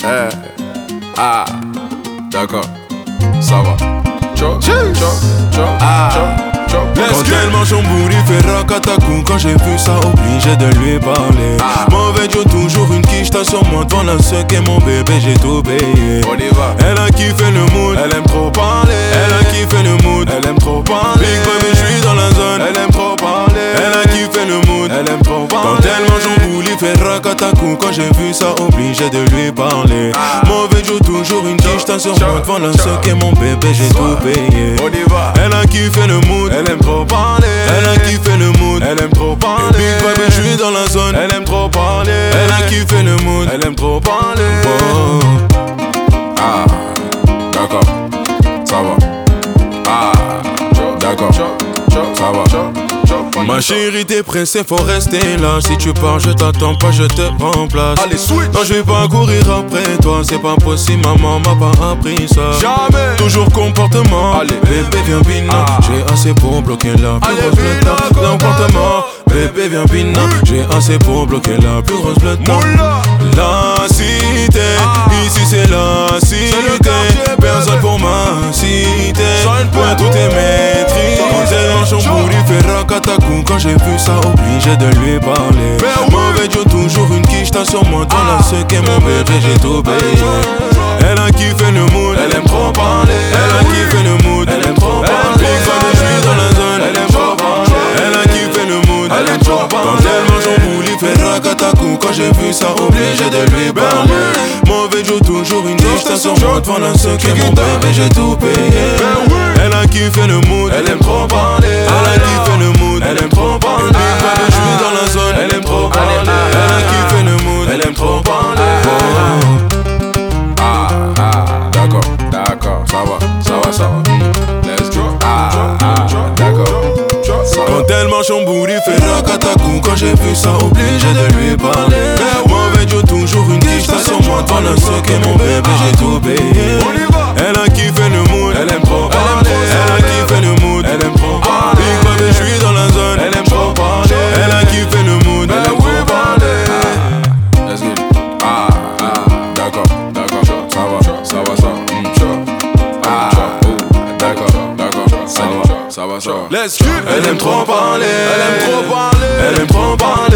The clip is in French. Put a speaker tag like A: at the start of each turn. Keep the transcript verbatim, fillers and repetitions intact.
A: Eh, ah, d'accord, ça va. Chop, chop, chop, ah, chop, chop.
B: Quand elle mange son bourri, fait racatacou. Quand j'ai vu ça, obligé de lui parler.
A: Ah.
B: Mauvais Joe, toujours une quiche, t'as sur moi devant la seque et mon bébé, j'ai tout payé.
A: On y va.
B: Elle a kiffé le mood, elle aime trop parler. Elle a kiffé le mood, elle aime trop parler. Big baby, j'suis dans la zone, elle aime trop parler. Elle a kiffé le mood, elle aime trop parler. Quand elle mange son bourri, fait racatacou. Quand j'ai vu ça, obligé de lui parler.
A: Ah.
B: Mauvais Joe, toujours une quiche, t'as sur moi devant la seque et mon bébé, j'ai tout payé.
A: On y va.
B: Elle a kiffé le mood, elle aime trop parler. Elle a kiffé le mood, elle aime trop parler. Big baby, j'suis dans la zone, elle aime trop parler. Elle a kiffé le mood, elle aime trop parler. Oh.
A: Ah, d'accord, ça va. Ah, d'accord, ça va.
B: Ma chérie, t'es pressée, faut rester là. Si tu pars, je t'attends pas, je te remplace.
A: Allez, switch.
B: Non, je vais pas courir après toi, c'est pas possible, maman m'a pas appris ça.
A: Jamais.
B: Toujours comportement.
A: Allez.
B: Bébé, viens bina.
A: Ah.
B: J'ai assez pour bloquer la plus
A: Allez,
B: grosse
A: bina,
B: blotte. Comportement. Bébé, viens bina. J'ai assez pour bloquer la plus grosse blotte.
A: Moula.
B: La cité,
A: Ah.
B: ici c'est la cité.
A: le quartier,
B: Personne
A: bébé.
B: pour ma cité.
A: Seul
B: Ouais, tout est maîtrisé. Quand elle mange son bourri, fait racatacou. Quand j'ai vu ça, obligé de lui parler.
A: Ben oui.
B: Mauvais Joe, toujours une quiche, t'as sur moi. Dans
A: Ah.
B: la seque et mon bébé, j'ai tout payé. Elle a kiffé le mood, elle aime trop parler. Elle a kiffé le mood, elle aime trop parler. Big baby, j'suis dans la zone, elle aime trop parler. Elle a kiffé le mood, elle aime trop parler. Quand elle mange son bourri, fait racatacou. Quand j'ai vu ça, obligé de lui parler. Mauvais Joe, toujours une quiche, t'as sur moi. Devant la seque et mon bébé, j'ai tout payé. Elle a kiffé le mood, elle aime trop parler. Elle a kiffé le mood, elle aime trop parler. Big baby, j'suis dans la zone, elle aime trop parler. Elle a kiffé le mood, elle aime trop parler.
A: Ah, ah, d'accord, d'accord, ça va, ça va, ça va. Let's go. Ah, ah, d'accord, ça va.
B: Quand elle mange son bourri, fait racatacou. Quand j'ai vu ça, obligé de lui parler. Mauvais Joe, toujours une quiche, t'as sur moi. Devant la seque et mon bébé, j'ai tout payé. Elle a kiffé le mood, elle aime trop parler. Elle a kiffé le mood, elle aime trop parler. Big baby, j'suis dans la zone, elle aime trop parler. Elle a kiffé le mood, elle aime trop parler.
A: Let's get it. Ah, ah, d'accord, d'accord, ça va, ça va, ça va. Mm. Ah, oh, d'accord, d'accord, ça va, ça va, ça va.
B: Let's go. Elle aime trop parler, elle aime trop parler. Elle aime trop parler.